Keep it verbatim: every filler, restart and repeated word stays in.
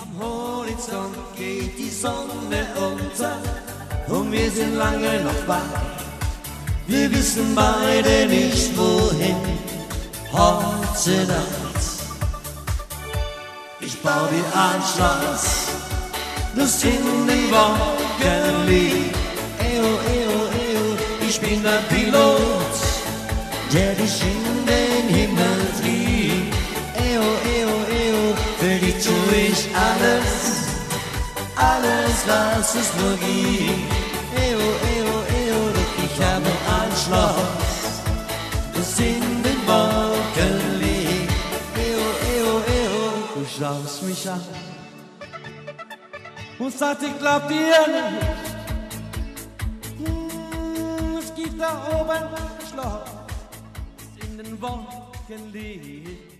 Am Horizont geht die Sonne unter und wir sind lange noch wach. Wir wissen beide nicht wohin, heute Nacht. Ich bau dir ein Schloss, das in den Wolken liegt. Eo, eo, eo, ich bin der Pilot, der dich in den Himmel fliegt. Eo, eo, eo, für dich tu ich alles, alles was es nur gibt. Eo, eo, eo, doch ich habe ein Schloss, das in den Wolken liegt. Eo, eo, eo, du schaust mich an und sagst, ich glaub dir nicht. Hm, es gibt da oben ein Schloss, das in den Wolken liegt.